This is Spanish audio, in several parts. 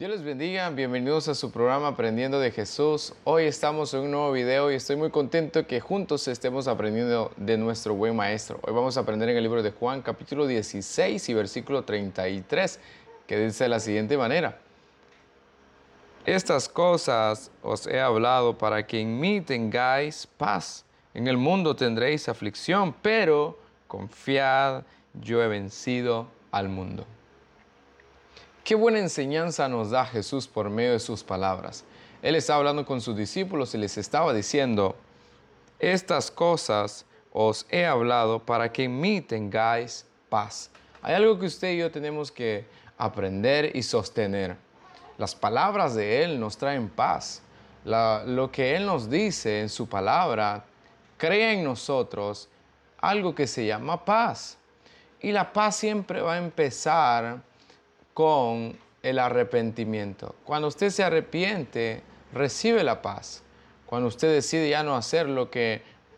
Dios les bendiga, bienvenidos a su programa Aprendiendo de Jesús. Hoy estamos en un nuevo video y estoy muy contento que juntos estemos aprendiendo de nuestro buen maestro. Hoy vamos a aprender en el libro de Juan, capítulo 16 y versículo 33, que dice de la siguiente manera: Estas cosas os he hablado para que en mí tengáis paz. En el mundo tendréis aflicción, pero confiad, yo he vencido al mundo. Qué buena enseñanza nos da Jesús por medio de sus palabras. Él estaba hablando con sus discípulos y les estaba diciendo: estas cosas os he hablado para que en mí tengáis paz. Hay algo que usted y yo tenemos que aprender y sostener. Las palabras de Él nos traen paz. Lo que Él nos dice en su palabra crea en nosotros algo que se llama paz. Y la paz siempre va a empezar con el arrepentimiento. Cuando usted se arrepiente, recibe la paz. Cuando usted decide ya no hacer lo que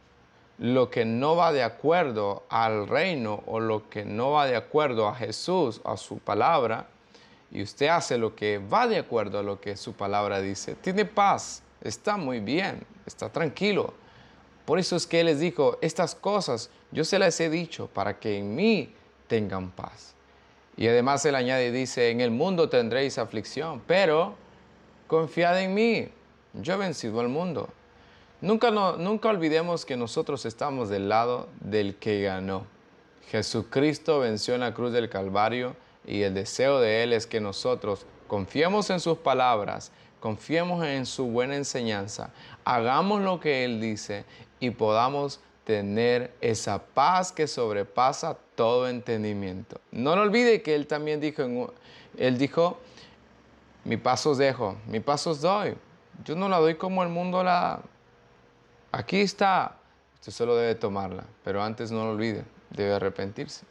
no va de acuerdo al reino o lo que no va de acuerdo a Jesús, a su palabra, y usted hace lo que va de acuerdo a lo que su palabra dice, tiene paz, está muy bien, está tranquilo. Por eso es que Él les dijo: estas cosas yo se las he dicho para que en mí tengan paz. Y además Él añade y dice: en el mundo tendréis aflicción, pero confiad en mí, yo he vencido al mundo. Nunca olvidemos que nosotros estamos del lado del que ganó. Jesucristo venció en la cruz del Calvario y el deseo de Él es que nosotros confiemos en sus palabras, confiemos en su buena enseñanza, hagamos lo que Él dice y podamos tener esa paz que sobrepasa todo entendimiento. No lo olvide que Él también dijo: mi paz os dejo, mi paz os doy. Yo no la doy como el mundo la da. Aquí está. Usted solo debe tomarla, pero antes no lo olvide, debe arrepentirse.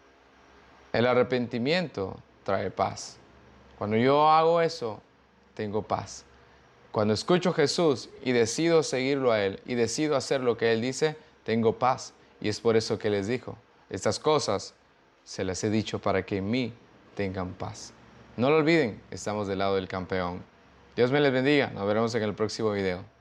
El arrepentimiento trae paz. Cuando yo hago eso, tengo paz. Cuando escucho a Jesús y decido seguirlo a Él y decido hacer lo que Él dice, tengo paz. Y es por eso que les dijo: estas cosas se las he dicho para que en mí tengan paz. No lo olviden, estamos del lado del campeón. Dios me les bendiga. Nos veremos en el próximo video.